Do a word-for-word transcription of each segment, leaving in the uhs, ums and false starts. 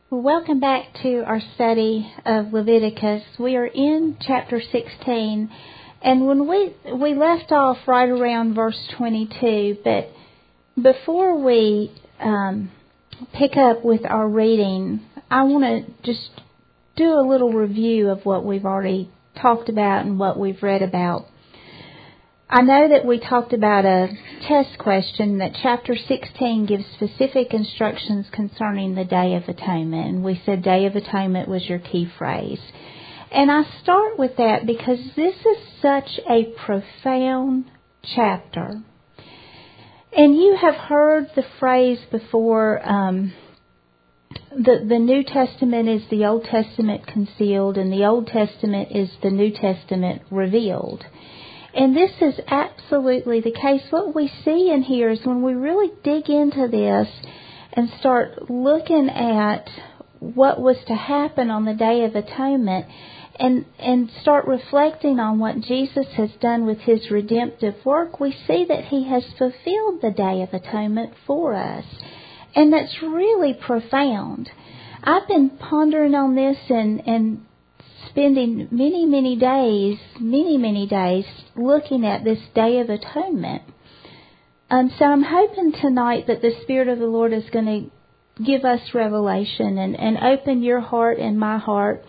Well, welcome back to our study of Leviticus. We are in chapter sixteen, and when we we left off right around verse twenty-two, but before we um, pick up with our reading, I want to just do a little review of what we've already talked about and what we've read about. I know that we talked about a test question that chapter sixteen gives specific instructions concerning the Day of Atonement. And we said Day of Atonement was your key phrase. And I start with that because this is such a profound chapter. And you have heard the phrase before, um, the, the New Testament is the Old Testament concealed and the Old Testament is the New Testament revealed. And this is absolutely the case. What we see in here is when we really dig into this and start looking at what was to happen on the Day of Atonement and, and start reflecting on what Jesus has done with his redemptive work, we see that he has fulfilled the Day of Atonement for us. And that's really profound. I've been pondering on this and, and spending many, many days, many, many days looking at this Day of Atonement. Um, so I'm hoping tonight that the Spirit of the Lord is going to give us revelation and, and open your heart and my heart,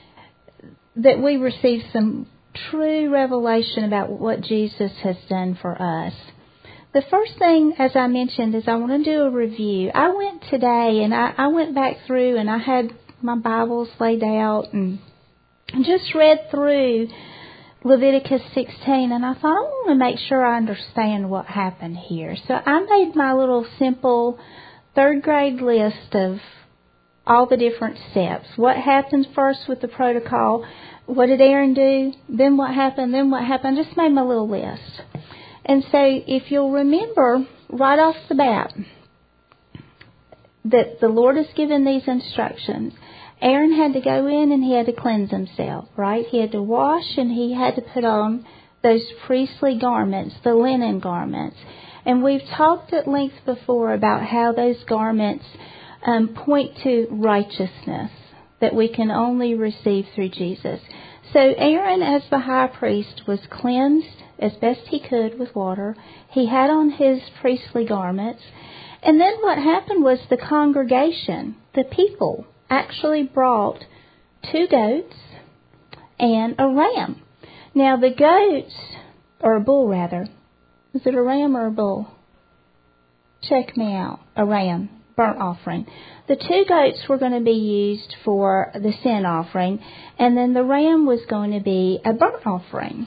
that we receive some true revelation about what Jesus has done for us. The first thing, as I mentioned, is I want to do a review. I went today and I, I went back through and I had my Bibles laid out and just read through Leviticus sixteen, and I thought, I want to make sure I understand what happened here. So I made my little simple third grade list of all the different steps. What happens first with the protocol? What did Aaron do? Then what happened? Then what happened? I just made my little list. And so if you'll remember right off the bat that the Lord has given these instructions, Aaron had to go in and he had to cleanse himself, right? He had to wash and he had to put on those priestly garments, the linen garments. And we've talked at length before about how those garments um, point to righteousness that we can only receive through Jesus. So Aaron, as the high priest, was cleansed as best he could with water. He had on his priestly garments. And then what happened was the congregation, the people, actually brought two goats and a ram. Now the goats, or a bull rather, is it a ram or a bull? Check me out. A ram, burnt offering. The two goats were going to be used for the sin offering, and then the ram was going to be a burnt offering.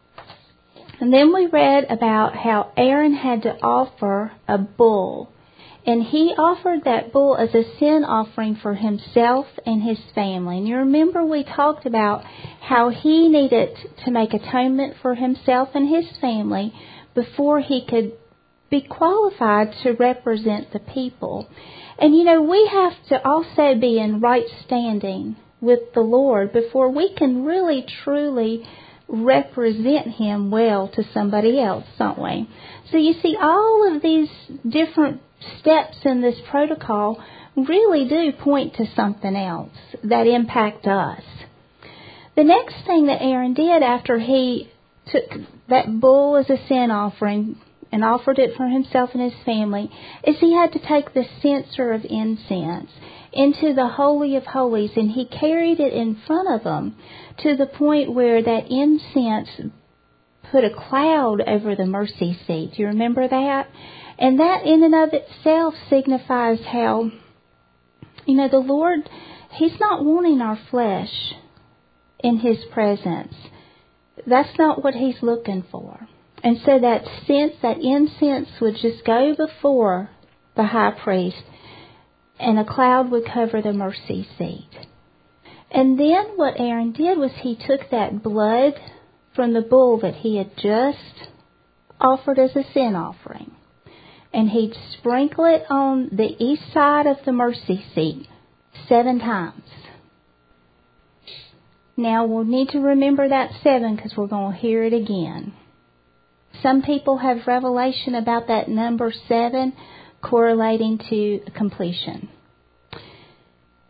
And then we read about how Aaron had to offer a bull. And he offered that bull as a sin offering for himself and his family. And you remember we talked about how he needed to make atonement for himself and his family before he could be qualified to represent the people. And you know, we have to also be in right standing with the Lord before we can really truly represent him well to somebody else, don't we? So you see, all of these different steps in this protocol really do point to something else that impact us. The next thing that Aaron did after he took that bull as a sin offering and offered it for himself and his family is he had to take the censer of incense into the Holy of Holies, and he carried it in front of them to the point where that incense put a cloud over the mercy seat. Do you remember that? And that in and of itself signifies how, you know, the Lord, he's not wanting our flesh in his presence. That's not what he's looking for. And so that sense, that incense would just go before the high priest and a cloud would cover the mercy seat. And then what Aaron did was he took that blood from the bull that he had just offered as a sin offering, and he'd sprinkle it on the east side of the mercy seat seven times. Now we'll need to remember that seven because we're going to hear it again. Some people have revelation about that number seven correlating to completion.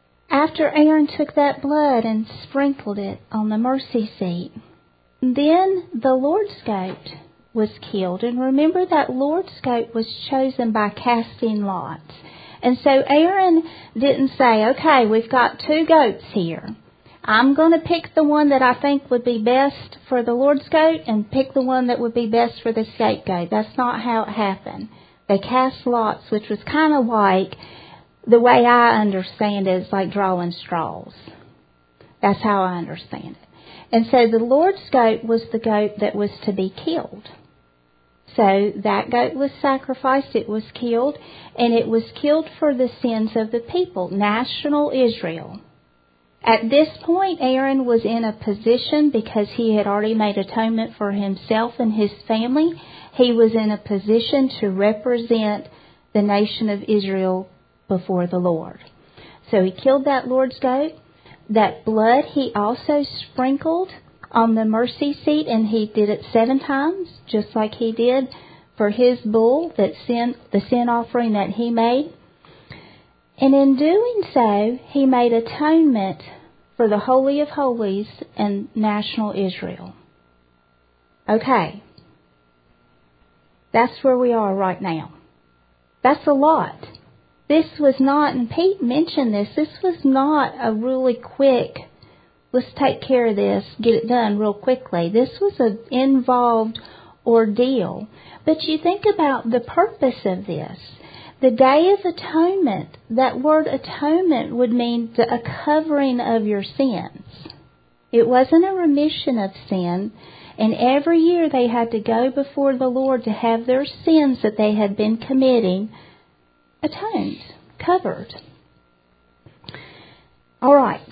after Aaron took that blood and sprinkled it on the mercy seat, then the Lord's goat was killed. And remember that Lord's goat was chosen by casting lots. And so Aaron didn't say, okay, we've got two goats here. I'm going to pick the one that I think would be best for the Lord's goat and pick the one that would be best for the scapegoat. That's not how it happened. They cast lots, which was kind of like, the way I understand it, is like drawing straws. That's how I understand it. And so the Lord's goat was the goat that was to be killed. So that goat was sacrificed, it was killed, and it was killed for the sins of the people, national Israel. At this point, Aaron was in a position, because he had already made atonement for himself and his family, he was in a position to represent the nation of Israel before the Lord. So he killed that Lord's goat. That blood he also sprinkled on the mercy seat, and he did it seven times, just like he did for his bull, that sin, the sin offering that he made. And in doing so, he made atonement for the Holy of Holies and national Israel. Okay. That's where we are right now. That's a lot. This was not, and Pete mentioned this, this was not a really quick, let's take care of this, get it done real quickly. This was an involved ordeal. But you think about the purpose of this. The Day of Atonement, that word atonement would mean a covering of your sins. It wasn't a remission of sin. And every year they had to go before the Lord to have their sins that they had been committing atoned, covered. All right.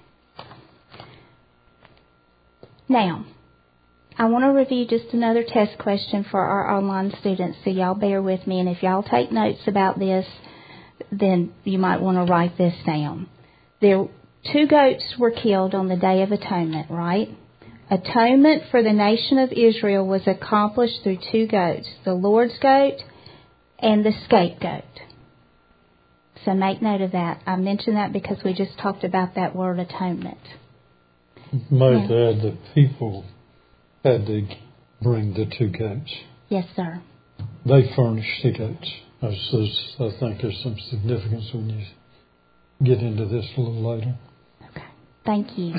Now, I want to review just another test question for our online students, so y'all bear with me. And if y'all take notes about this, then you might want to write this down. There, two goats were killed on the Day of Atonement, right? Atonement for the nation of Israel was accomplished through two goats, the Lord's goat and the scapegoat. So make note of that. I mentioned that because we just talked about that word atonement. Might yeah. add, the people had to bring the two goats. Yes, sir. They furnished the goats. I think there's some significance when you get into this a little later. Okay. Thank you.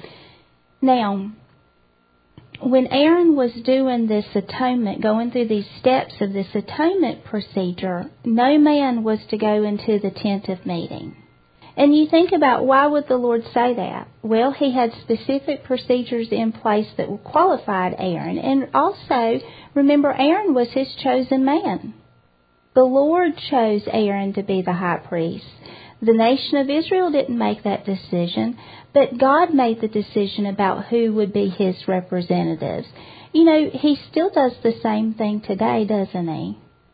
Now, when Aaron was doing this atonement, going through these steps of this atonement procedure, no man was to go into the tent of meeting. And you think about, why would the Lord say that? Well, he had specific procedures in place that qualified Aaron. And also, remember, Aaron was his chosen man. The Lord chose Aaron to be the high priest. The nation of Israel didn't make that decision, but God made the decision about who would be his representatives. You know, he still does the same thing today, doesn't he?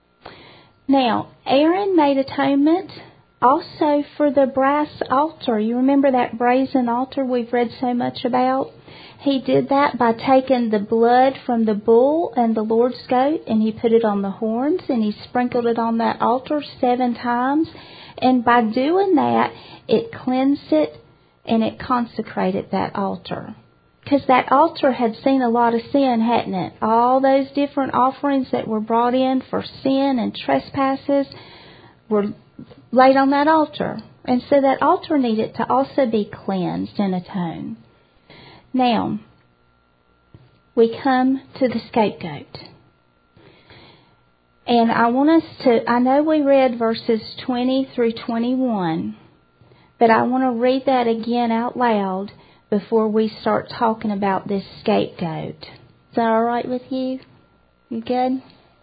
Now, Aaron made atonement also for the brass altar. You remember that brazen altar we've read so much about? He did that by taking the blood from the bull and the Lord's goat, and he put it on the horns, and he sprinkled it on that altar seven times. And by doing that, it cleansed it and it consecrated that altar. Because that altar had seen a lot of sin, hadn't it? All those different offerings that were brought in for sin and trespasses were laid on that altar. And so that altar needed to also be cleansed and atoned. Now, we come to the scapegoat. And I want us to, I know we read verses twenty through twenty-one, but I want to read that again out loud before we start talking about this scapegoat. Is that all right with you? You good?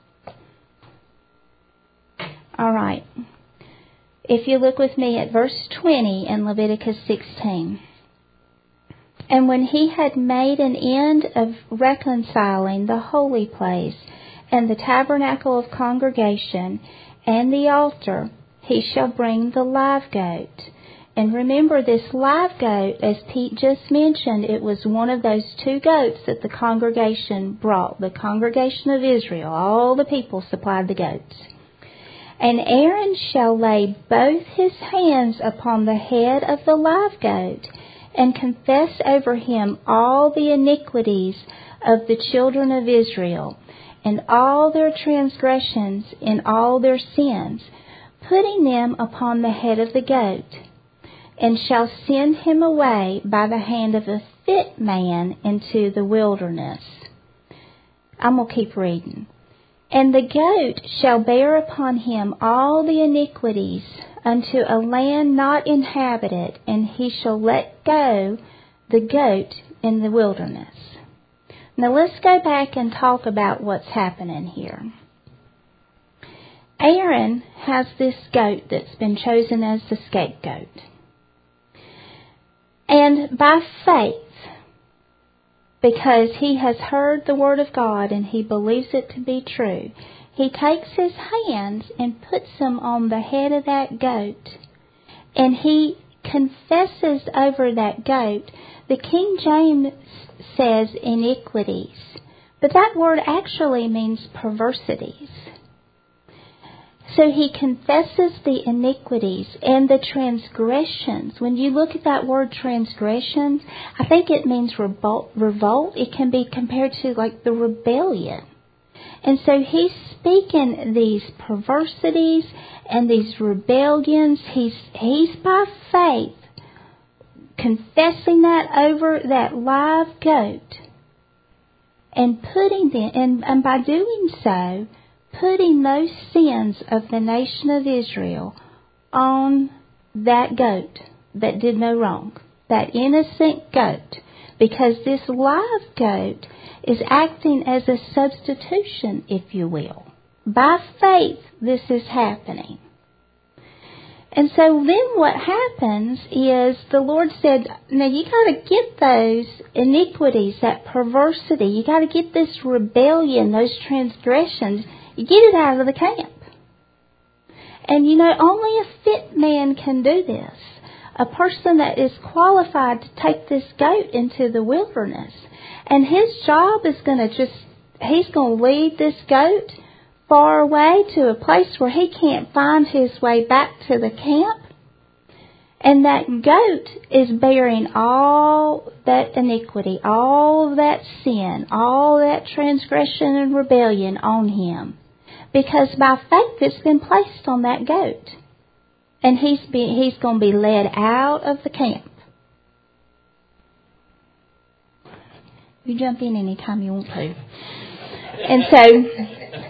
All right. If you look with me at verse twenty in Leviticus sixteen. And when he had made an end of reconciling the holy place and the tabernacle of congregation and the altar, he shall bring the live goat. And remember, this live goat, as Pete just mentioned, it was one of those two goats that the congregation brought. The congregation of Israel, all the people supplied the goats. And Aaron shall lay both his hands upon the head of the live goat, and confess over him all the iniquities of the children of Israel, and all their transgressions and all their sins, putting them upon the head of the goat, and shall send him away by the hand of a fit man into the wilderness. I'm going to keep reading. And the goat shall bear upon him all the iniquities unto a land not inhabited, and he shall let go the goat in the wilderness. Now let's go back and talk about what's happening here. Aaron has this goat that's been chosen as the scapegoat. And by faith, because he has heard the word of God and he believes it to be true, he takes his hands and puts them on the head of that goat, and he confesses over that goat. The King James says iniquities, but that word actually means perversities. So he confesses the iniquities and the transgressions. When you look at that word transgressions, I think it means revolt. revolt. It can be compared to like the rebellion. And so he's speaking these perversities and these rebellions. He's, he's by faith confessing that over that live goat, and putting them, and, and by doing so, putting those sins of the nation of Israel on that goat that did no wrong, that innocent goat, because this live goat is acting as a substitution, if you will. By faith, this is happening. And so then what happens is the Lord said, now you got to get those iniquities, that perversity, you got to get this rebellion, those transgressions, you get it out of the camp. And you know, only a fit man can do this. A person that is qualified to take this goat into the wilderness. And his job is going to just, he's going to lead this goat far away to a place where he can't find his way back to the camp. And that goat is bearing all that iniquity, all that sin, all that transgression and rebellion on him. Because by faith it's been placed on that goat. And he's, be, he's going to be led out of the camp. You jump in anytime you want to. And so,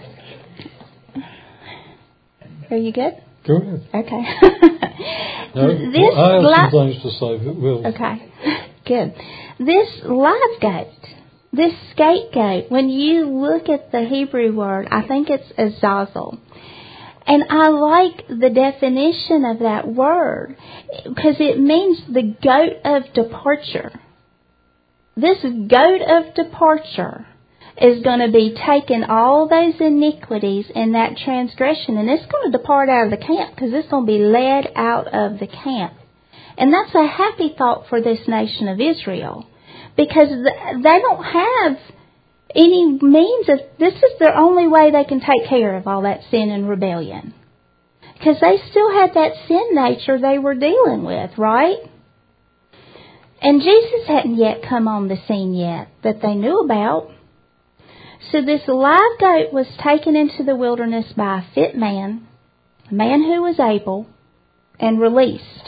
are you good? Go ahead. Okay. No, this I have li- some things to say, but we'll... Okay, good. This live goat, this scapegoat, when you look at the Hebrew word, I think it's azazel. And I like the definition of that word because it means the goat of departure. This goat of departure is going to be taking all those iniquities and that transgression, and it's going to depart out of the camp because it's going to be led out of the camp. And that's a happy thought for this nation of Israel because they don't have any means of, this is their only way they can take care of all that sin and rebellion. Because they still had that sin nature they were dealing with, right? And Jesus hadn't yet come on the scene yet that they knew about. So this live goat was taken into the wilderness by a fit man, a man who was able, and released.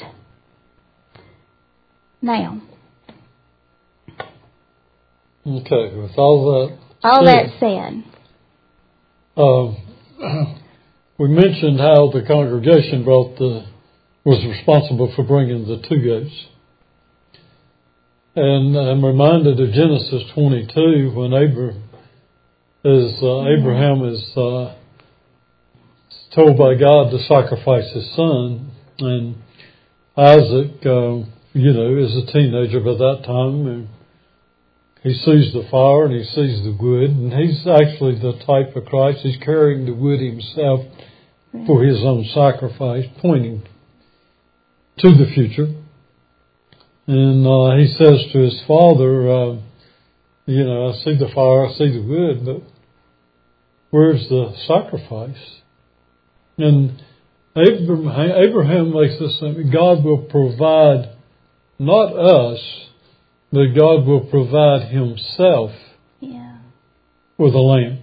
Now, okay, with all that all said, that said, uh, we mentioned how the congregation brought the was responsible for bringing the two goats. And I'm reminded of Genesis twenty-two when Abraham is, uh, Abraham is uh, told by God to sacrifice his son. And Isaac, uh, you know, is a teenager by that time. And he sees the fire and he sees the wood. And he's actually the type of Christ. He's carrying the wood himself for his own sacrifice, pointing to the future. And uh, he says to his father, uh, you know, I see the fire, I see the wood, but where's the sacrifice? And Abraham, Abraham makes this statement, God will provide not us, but God will provide himself yeah. with a lamb.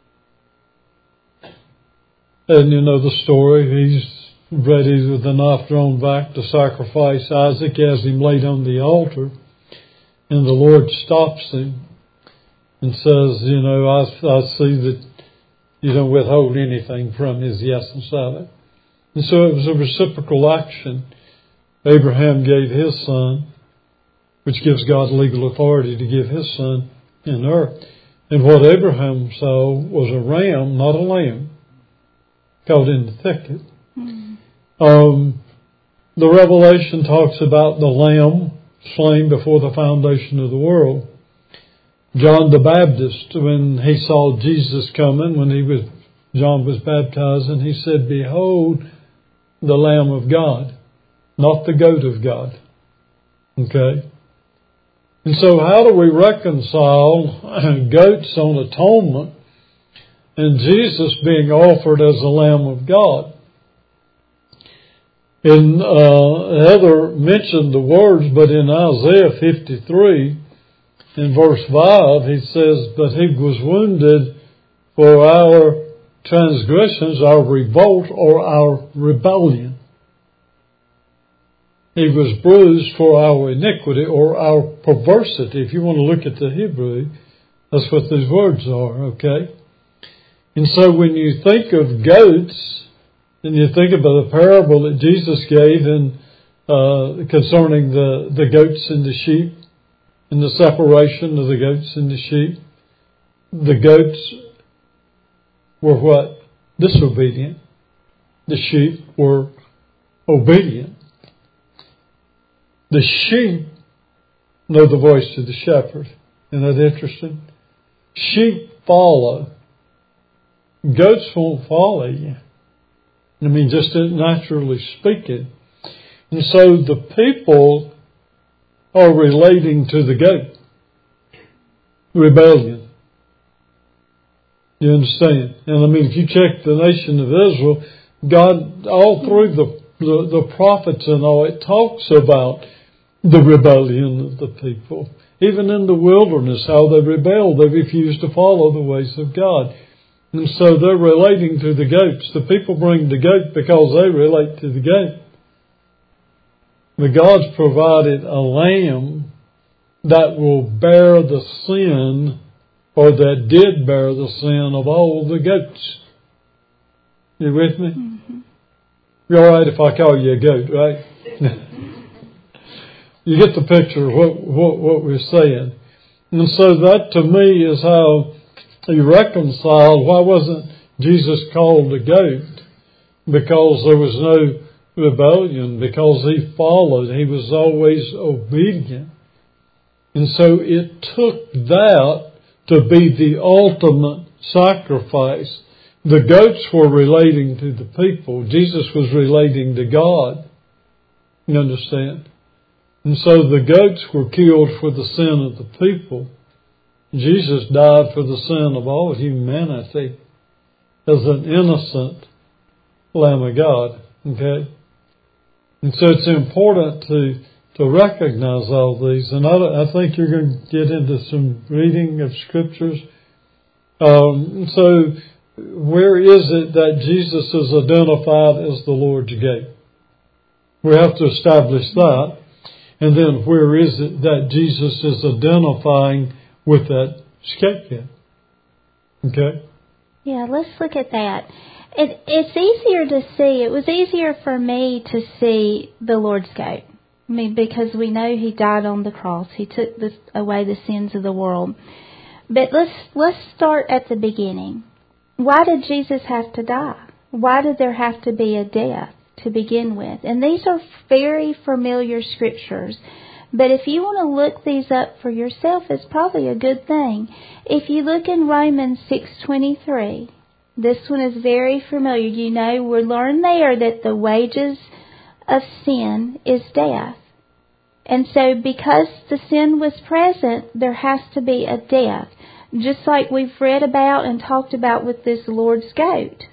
And you know the story. He's ready with the knife drawn back to sacrifice Isaac as him laid on the altar. And the Lord stops him and says, you know, I, I see that you don't withhold anything from his yes and silent. And so it was a reciprocal action. Abraham gave his son, which gives God legal authority to give his son in earth. And what Abraham saw was a ram, not a lamb, caught in the thicket. Mm-hmm. Um, the Revelation talks about the lamb slain before the foundation of the world. John the Baptist, when he saw Jesus coming, when he was John was baptizing, he said, "Behold, the Lamb of God," not the goat of God. Okay? And so how do we reconcile goats on atonement and Jesus being offered as the Lamb of God? In uh, Heather mentioned the words, but in Isaiah fifty-three, in verse five, he says, "But he was wounded for our transgressions, our revolt, or our rebellion. He was bruised for our iniquity," or our perversity. If you want to look at the Hebrew, that's what these words are, okay? And so when you think of goats, and you think about the parable that Jesus gave in, uh, concerning the, the goats and the sheep, and the separation of the goats and the sheep, the goats were what? Disobedient. The sheep were obedient. The sheep know the voice of the shepherd. Isn't that interesting? Sheep follow. Goats won't follow you. I mean, just naturally speaking. And so the people are relating to the goat. Rebellion. You understand? And I mean, if you check the nation of Israel, God, all through the, the, the prophets and all, it talks about the rebellion of the people. Even in the wilderness, how they rebelled, they refused to follow the ways of God. And so they're relating to the goats. The people bring the goat because they relate to the goat. But God's provided a lamb that will bear the sin, or that did bear the sin of all the goats. You with me? Mm-hmm. You're all right if I call you a goat, right? You get the picture of what, what, what we're saying. And so that to me is how you reconcile. Why wasn't Jesus called a goat? Because there was no rebellion, because he followed. He was always obedient. And so it took that to be the ultimate sacrifice. The goats were relating to the people. Jesus was relating to God. You understand? And so the goats were killed for the sin of the people. Jesus died for the sin of all humanity as an innocent Lamb of God. Okay? And so it's important to to recognize all these. And I, I think you're going to get into some reading of scriptures. Um, so where is it that Jesus is identified as the Lord's gate? We have to establish that. And then where is it that Jesus is identifying with that scapegoat? Okay? Yeah, let's look at that. It, it's easier to see. It was easier for me to see the Lord's gate. I mean, because we know He died on the cross. He took this, away the sins of the world. But let's let's start at the beginning. Why did Jesus have to die? Why did there have to be a death to begin with? And these are very familiar scriptures. But if you want to look these up for yourself, it's probably a good thing. If you look in Romans six twenty-three, this one is very familiar. You know, we learn there that the wages of sin is death. And so because the sin was present, there has to be a death. Just like we've read about and talked about with this Lord's goat.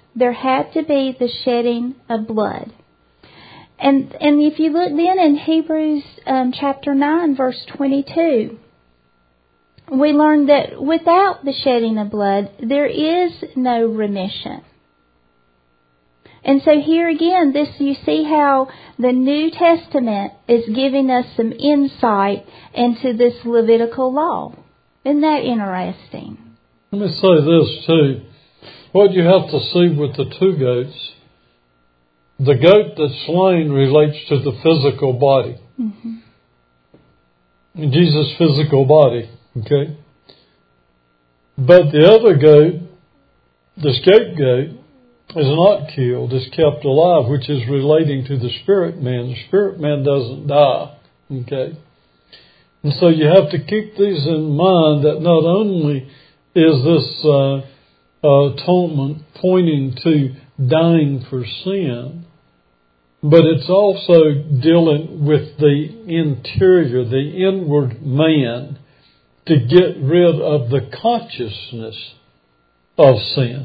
there had to be the shedding of blood. And and if you look then in Hebrews um, chapter nine, verse twenty-two, we learn that without the shedding of blood, there is no remission. And so here again, this you see how the New Testament is giving us some insight into this Levitical law. Isn't that interesting? Let me say this too. What you have to see with the two goats, the goat that's slain relates to the physical body. Mm-hmm. Jesus' physical body, okay? But the other goat, the scapegoat, is not killed, is kept alive, which is relating to the spirit man. The spirit man doesn't die, okay? And so you have to keep these in mind, that not only is this uh, atonement pointing to dying for sin, but it's also dealing with the interior, the inward man, to get rid of the consciousness of sin.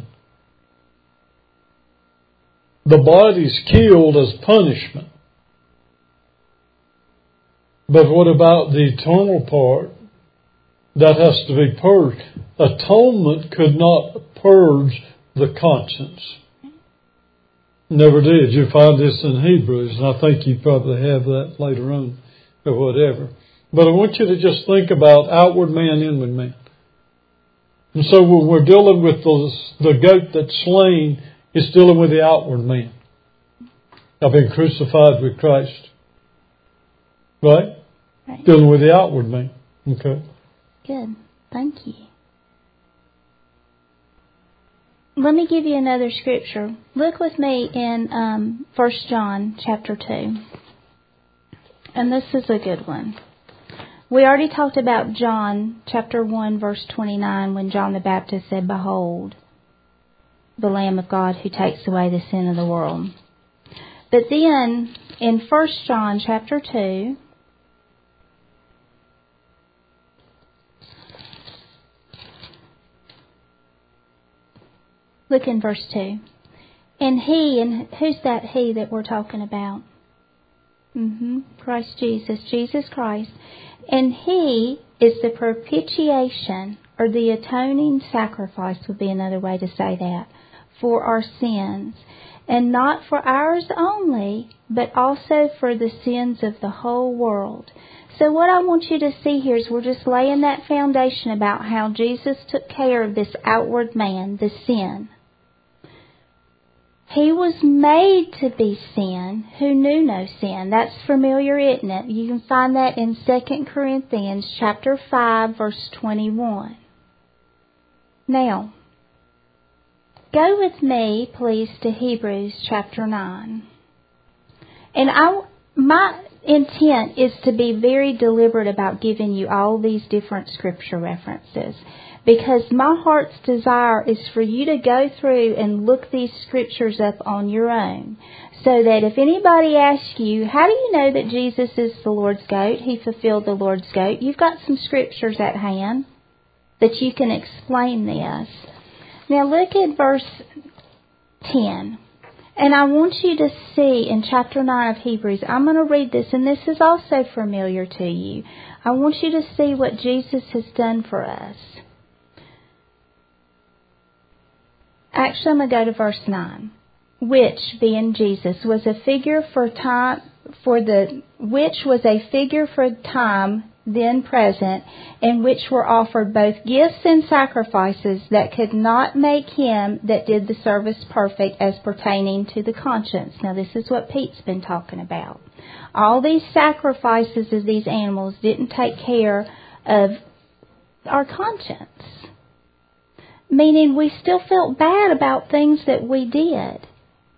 The body's killed as punishment. But what about the eternal part? That has to be purged. Atonement could not purge the conscience. Never did. You find this in Hebrews, and I think you probably have that later on, or whatever. But I want you to just think about outward man, inward man. And so when we're dealing with the, the goat that's slain, it's dealing with the outward man. I've been crucified with Christ. Right? Right. Dealing with the outward man. Okay. Good. Thank you. Let me give you another scripture. Look with me in um, First John chapter two. And this is a good one. We already talked about John chapter one, verse twenty-nine, when John the Baptist said, "Behold, the Lamb of God who takes away the sin of the world." But then in First John chapter two, look in verse two. And he, and who's that he that we're talking about? Mm-hmm. Christ Jesus, Jesus Christ. And he is the propitiation, or the atoning sacrifice would be another way to say that, for our sins. And not for ours only, but also for the sins of the whole world. So what I want you to see here is we're just laying that foundation about how Jesus took care of this outward man, the sin. He was made to be sin who knew no sin. That's familiar, isn't it? You can find that in Second Corinthians chapter five, verse twenty-one. Now, go with me, please, to Hebrews chapter nine. And I, my intent is to be very deliberate about giving you all these different scripture references, because my heart's desire is for you to go through and look these scriptures up on your own, so that if anybody asks you, how do you know that Jesus is the Lord's goat? He fulfilled the Lord's goat. You've got some scriptures at hand that you can explain this. Now look at verse ten. And I want you to see in chapter nine of Hebrews, I'm going to read this, and this is also familiar to you. I want you to see what Jesus has done for us. Actually, I'm going to go to verse nine. Which, being Jesus, was a figure for time, for the, which was a figure for time then present, in which were offered both gifts and sacrifices that could not make him that did the service perfect as pertaining to the conscience. Now this is what Pete's been talking about. All these sacrifices of these animals didn't take care of our conscience. Meaning we still felt bad about things that we did,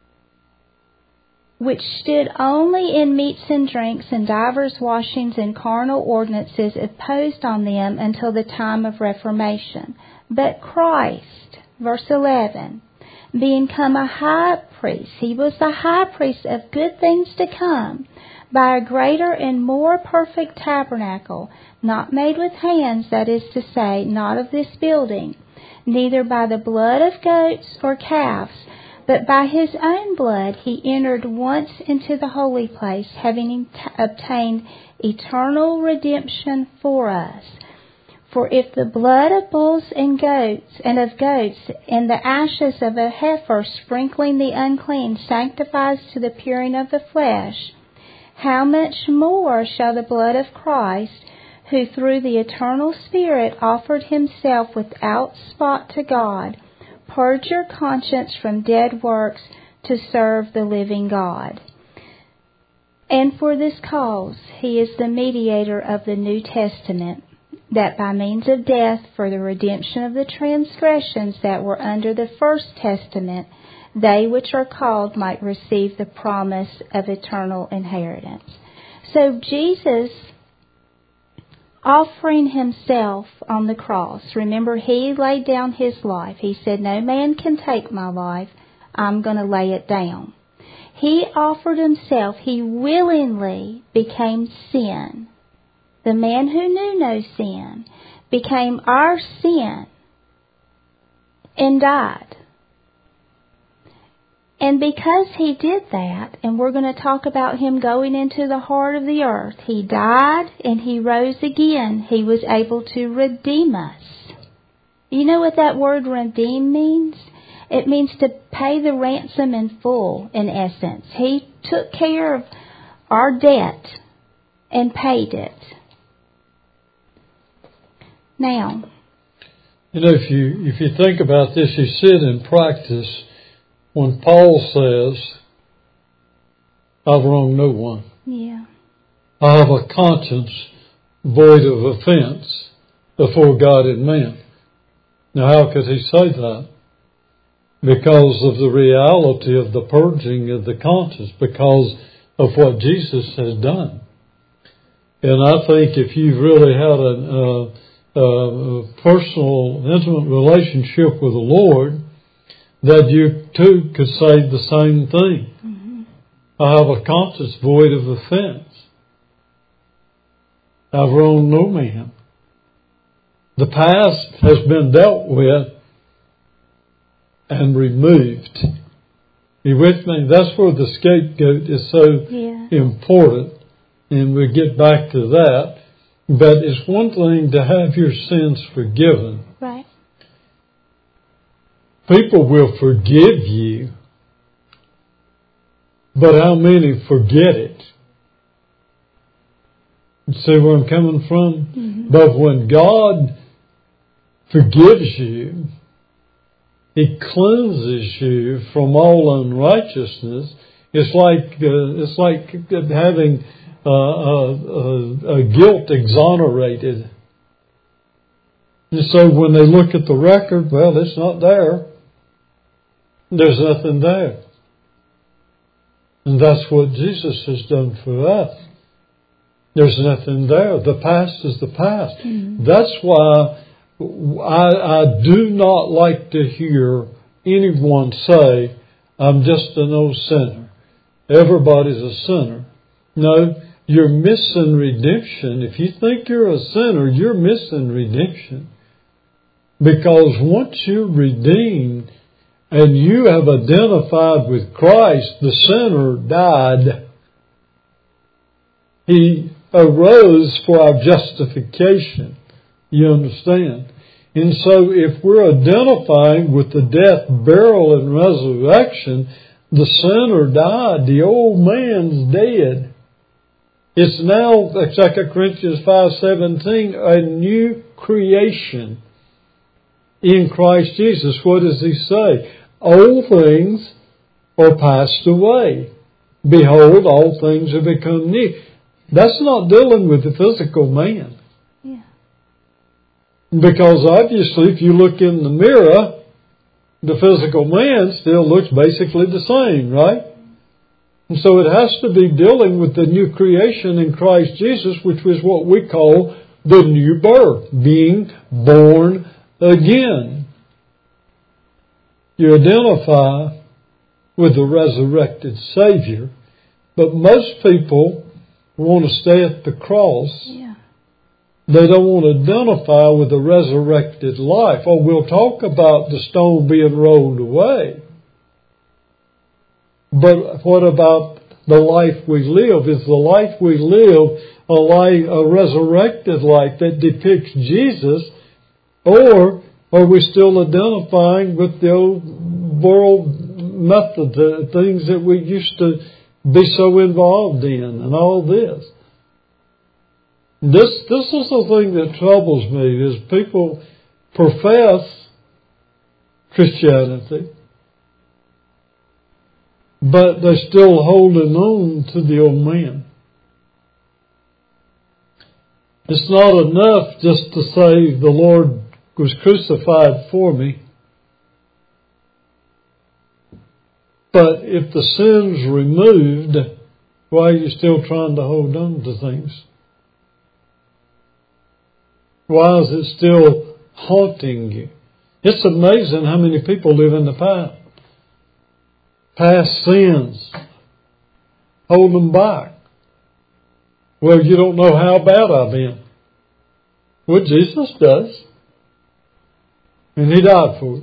which stood only in meats and drinks and divers washings and carnal ordinances imposed on them until the time of Reformation. But Christ, verse eleven, being come a high priest, he was the high priest of good things to come, by a greater and more perfect tabernacle, not made with hands, that is to say, not of this building, neither by the blood of goats or calves, But by his own blood he entered once into the holy place, having obtained eternal redemption for us. For if the blood of bulls and goats and of goats and the ashes of a heifer sprinkling the unclean sanctifies to the puring of the flesh, how much more shall the blood of Christ, who through the eternal Spirit offered himself without spot to God, purge your conscience from dead works to serve the living God. And for this cause he is the mediator of the New Testament, that by means of death for the redemption of the transgressions that were under the First Testament, they which are called might receive the promise of eternal inheritance. So Jesus offering himself on the cross, remember he laid down his life. He said, no man can take my life. I'm going to lay it down. He offered himself. He willingly became sin. The man who knew no sin became our sin and died. And because he did that, and we're going to talk about him going into the heart of the earth, he died and he rose again. He was able to redeem us. You know what that word redeem means? It means to pay the ransom in full, in essence. He took care of our debt and paid it. Now, you know, if you if you think about this, you see it in practice. When Paul says, I've wronged no one. Yeah. I have a conscience void of offense before God and man. Now, how could he say that? Because of the reality of the purging of the conscience, because of what Jesus has done. And I think if you've really had a, a, a personal, intimate relationship with the Lord, that you too could say the same thing. Mm-hmm. I have a conscience void of offense. I've wronged no man. The past has been dealt with and removed. You with me? That's where the scapegoat is so yeah. important. And we'll get back to that. But it's one thing to have your sins forgiven. Right. People will forgive you, but how many forget it? You see where I'm coming from? Mm-hmm. But when God forgives you, He cleanses you from all unrighteousness. It's like uh, it's like having uh, a, a, a guilt exonerated. And so when they look at the record, well, it's not there. There's nothing there. And that's what Jesus has done for us. There's nothing there. The past is the past. Mm-hmm. That's why I, I do not like to hear anyone say, I'm just an old sinner. Everybody's a sinner. No, you're missing redemption. If you think you're a sinner, you're missing redemption. Because once you're redeemed, and you have identified with Christ, the sinner died. He arose for our justification. You understand? And so if we're identifying with the death, burial, and resurrection, the sinner died. The old man's dead. It's now, Second Corinthians five seventeen, a new creation in Christ Jesus. What does he say? Old things are passed away. Behold, all things have become new. That's not dealing with the physical man. Yeah. Because obviously, if you look in the mirror, the physical man still looks basically the same, right? And so it has to be dealing with the new creation in Christ Jesus, which was what we call the new birth, being born again. You identify with the resurrected Savior, but most people want to stay at the cross. Yeah. They don't want to identify with the resurrected life. Oh, we'll talk about the stone being rolled away. But what about the life we live? Is the life we live a life, a resurrected life that depicts Jesus, or are we still identifying with the old world method, the things that we used to be so involved in, and all this? This this is the thing that troubles me, is people profess Christianity, but they're still holding on to the old man. It's not enough just to say the Lord was crucified for me. But if the sin's removed, why are you still trying to hold on to things? Why is it still haunting you? It's amazing how many people live in the past. Past sins hold them back. Well, you don't know how bad I've been. Well, Jesus does. And He died for it.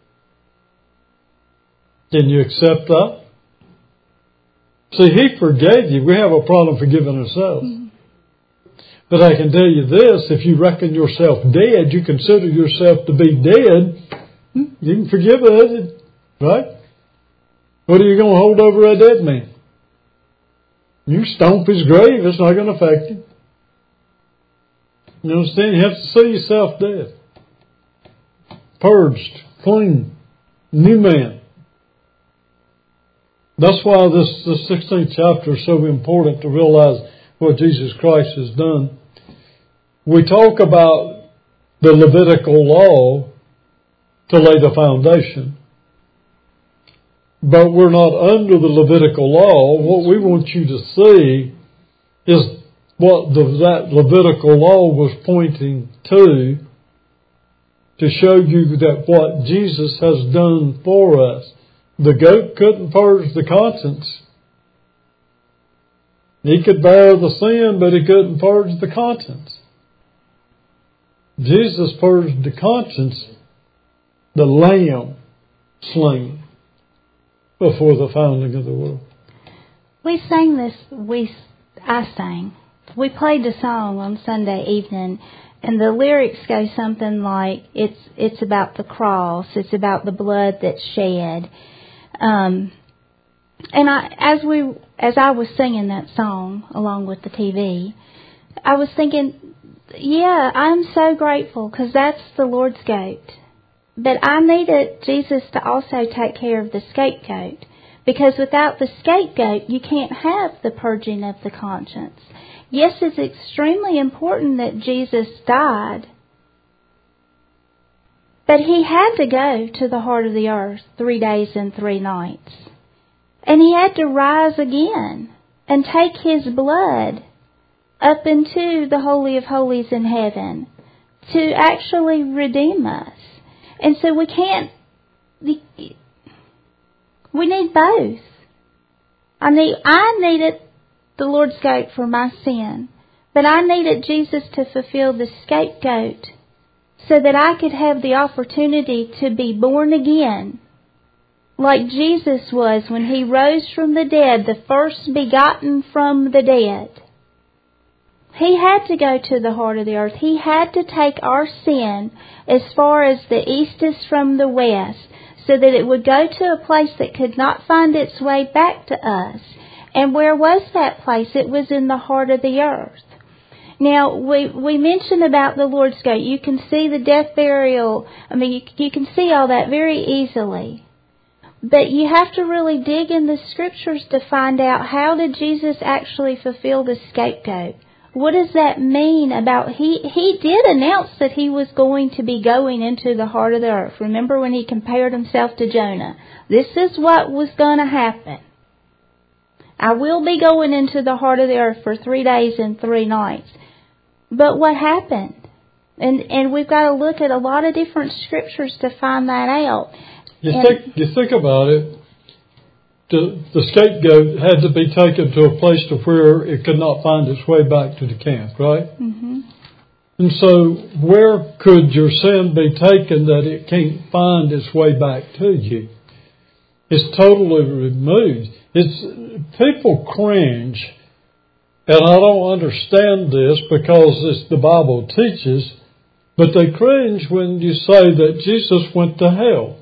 Can you accept that? See, He forgave you. We have a problem forgiving ourselves. Mm-hmm. But I can tell you this, if you reckon yourself dead, you consider yourself to be dead, you can forgive it, right? What are you going to hold over a dead man? You stomp his grave, it's not going to affect him. You understand? You have to see yourself dead. Purged, clean, new man. That's why this, this sixteenth chapter is so important, to realize what Jesus Christ has done. We talk about the Levitical law to lay the foundation, but we're not under the Levitical law. What we want you to see is what the, that Levitical law was pointing to, to show you that what Jesus has done for us. The goat couldn't purge the conscience. He could bear the sin, but he couldn't purge the conscience. Jesus purged the conscience, the Lamb slain before the founding of the world. We sang this, we, I sang. We played the song on Sunday evening, and the lyrics go something like, it's it's about the cross, it's about the blood that's shed. Um, and I, as we, as I was singing that song along with the T V, I was thinking, yeah, I'm so grateful, because that's the Lord's goat. But I needed Jesus to also take care of the scapegoat, because without the scapegoat, you can't have the purging of the conscience. Yes, it's extremely important that Jesus died, but He had to go to the heart of the earth three days and three nights. And He had to rise again and take His blood up into the Holy of Holies in heaven to actually redeem us. And so we can't, we need both. I need, I needed the Lord's goat for my sin, but I needed Jesus to fulfill the scapegoat so that I could have the opportunity to be born again, like Jesus was when He rose from the dead, the first begotten from the dead. He had to go to the heart of the earth. He had to take our sin as far as the east is from the west, so that it would go to a place that could not find its way back to us. And where was that place? It was in the heart of the earth. Now, we we mentioned about the Lord's goat. You can see the death, burial. I mean, you, you can see all that very easily. But you have to really dig in the Scriptures to find out, how did Jesus actually fulfill the scapegoat? What does that mean about, he, he did announce that He was going to be going into the heart of the earth. Remember when He compared Himself to Jonah? This is what was going to happen. I will be going into the heart of the earth for three days and three nights. But what happened? And and we've got to look at a lot of different scriptures to find that out. You and, think you think about it. The, the scapegoat had to be taken to a place to where it could not find its way back to the camp, right? Mm-hmm. And so where could your sin be taken that it can't find its way back to you? It's totally removed. It's people cringe, and I don't understand this because it's the Bible teaches, but they cringe when you say that Jesus went to hell.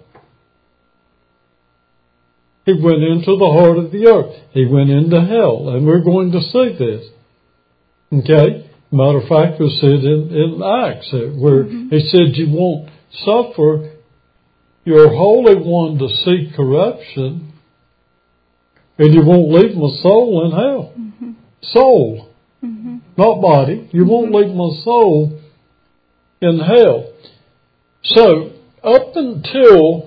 He went into the heart of the earth. He went into hell, and we're going to see this. Okay? Matter of fact, we'll see it in, in Acts, where mm-hmm. he said, you won't suffer your Holy One to see corruption, and you won't leave my soul in hell. Mm-hmm. Soul, mm-hmm. not body. You mm-hmm. won't leave my soul in hell. So, up until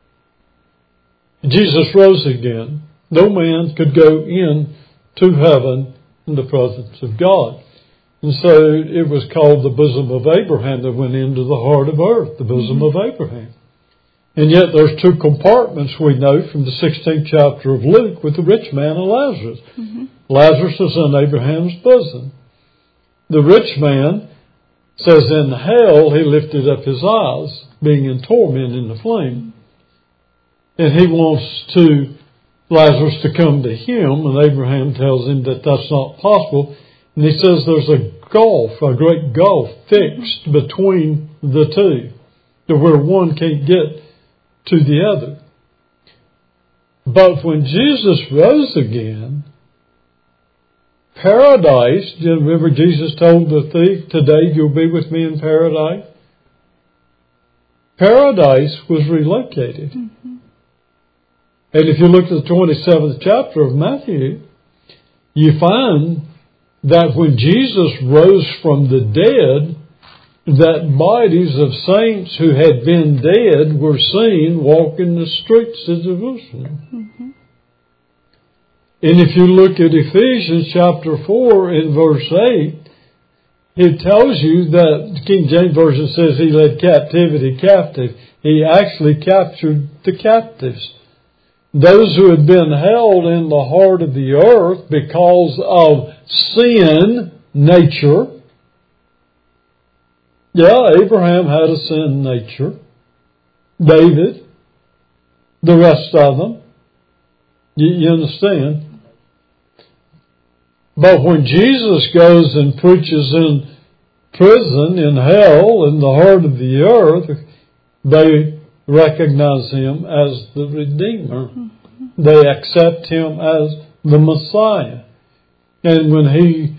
Jesus rose again, no man could go in to heaven in the presence of God. And so it was called the bosom of Abraham that went into the heart of earth, the bosom mm-hmm. of Abraham. And yet there's two compartments we know from the sixteenth chapter of Luke with the rich man and Lazarus. Mm-hmm. Lazarus is in Abraham's bosom. The rich man says in hell he lifted up his eyes, being in torment in the flame. And he wants to Lazarus to come to him, and Abraham tells him that that's not possible. And he says there's a gulf, a great gulf fixed between the two, to where one can't get to the other. But when Jesus rose again, paradise, do you remember Jesus told the thief, today you'll be with me in paradise? Paradise was relocated. Mm-hmm. And if you look at the twenty-seventh chapter of Matthew, you find that when Jesus rose from the dead, that bodies of saints who had been dead were seen walking the streets of Jerusalem. Mm-hmm. And if you look at Ephesians chapter four in verse eight, it tells you that the King James Version says he led captivity captive. He actually captured the captives. Those who had been held in the heart of the earth because of sin nature. Yeah, Abraham had a sin nature. David. The rest of them. You, you understand? But when Jesus goes and preaches in prison, in hell, in the heart of the earth, they recognize him as the Redeemer. Mm-hmm. They accept him as the Messiah. And when he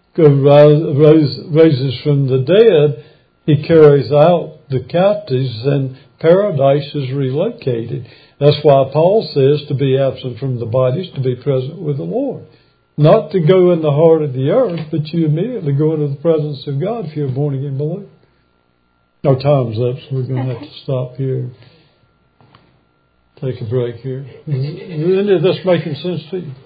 raises from the dead, he carries out the captives, and paradise is relocated. That's why Paul says to be absent from the bodies, to be present with the Lord. Not to go in the heart of the earth, but you immediately go into the presence of God if you're a born again believer. Our time's up, so we're going to have to stop here. Take a break here. Is any of this making sense to you?